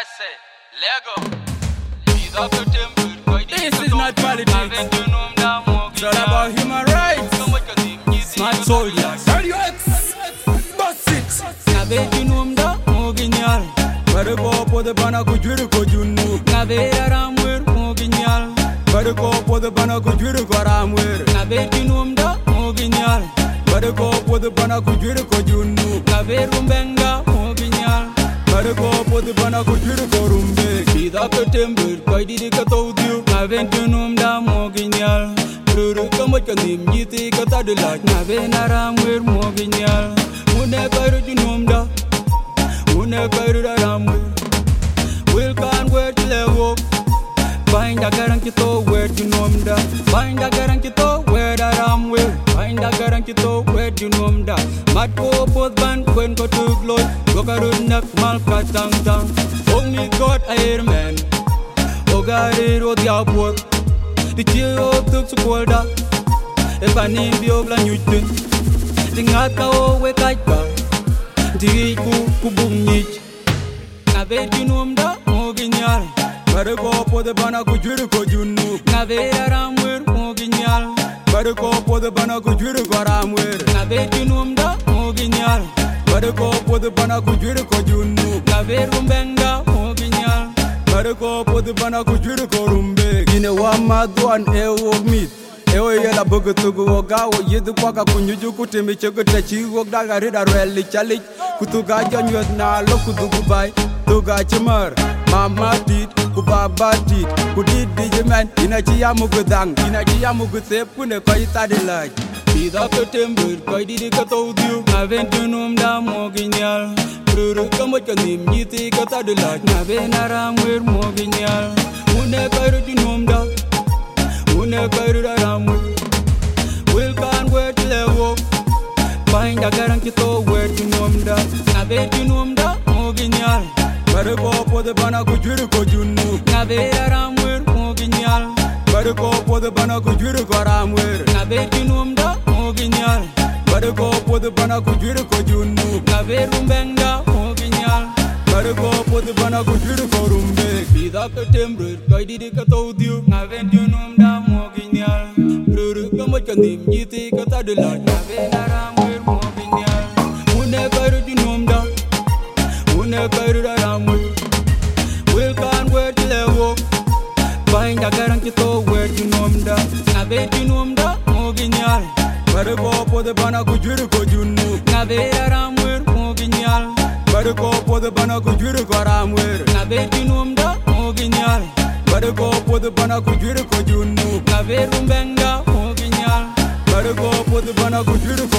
This is not politics. It's all about human rights. Smart soldiers. Radio X. Bus it. Nabe junumda moginyal. Barko po de bana kujuru ko junu. Nabe aramwer moginyal. Barko po de bana kujuru ko aramwer. Nabe junumda moginyal. Barko po de bana kujuru ko junu. Nabe rumbenga moginyal. Barko po de bana kujuru ko rumbe. Kida ketember koi di ka taudiu. Nabe junumda moginyal. Ruru kamat kandim jiti kata delat. Nabe naramwer moginyal. Mune kairu junumda. Mune kairu aramwer. Will can where to level. Find a garang kito where you know da. Find a garang kito where aram will. Find a garang kito where you know da. Mat ko both ban when ko to gloy. Go karun nak mal ka tang tang. Only God air man. Ogare ro dia both. The chill tuk school da. E pani bi ogla nyuten. Tingat ka o we kai ka. Di ku bung nich. Na be you know da moginyal. Barko po de bana kujuru ko junu. Nabe aramwer moginyal. Barko po de bana kujuru ko aramwer. Nabe junumda moginyal. Barko po de bana kujuru ko junu. Nabe rumbenga moginyal. Barko po de bana kujuru ko rumbe. Gine wa madwan ewo mit. Ewo yela bugu tugu woga wo yedu kwaka kunyuju kutimi chekuta chi wogda garida reli chalik. Kutuga janyot na lokudugu bai. Tuga chimar. Mama tit, kubaba tit, kudid dijeman, inachiya mugudang, inachiya mugusep kune koi tadilaj. Pida ketember koi didi kataudiu, naben junumda moginyal. Ruru kamat kandim jiti katadilaj, naben aramwer moginyal. Mune kairu junumda, mune kairu aramwer. Will can where to level. Find a garang kito where junumda, naben junumda moginyal. Barko po de bana kujuru ko junu. Nabe aramwer moginyal. Barko po de bana kujuru ko aramwer. Nabe junumda moginyal. Barko po de bana kujuru ko junu. Nabe rumbenga moginyal. Barko po de bana kujuru ko rumbe. Kida ketember koi didi ka taudiu. Nabe junumda moginyal. Ruru kamat kandim jiti kata delat. Nabe aramwer moginyal. Mune kairu junumda. Mune kairu aramwer. Will can where to level. Find a garang kito where you know da. Nabe junumda moginyal. Barko po de bana kujuru ko junu. Nabe aramwer moginyal. Barko po de bana kujuru ko aramwer. Nabe junumda moginyal. Barko po de bana kujuru ko junu. Nabe rumbenga moginyal. Barko po de bana kujuru ko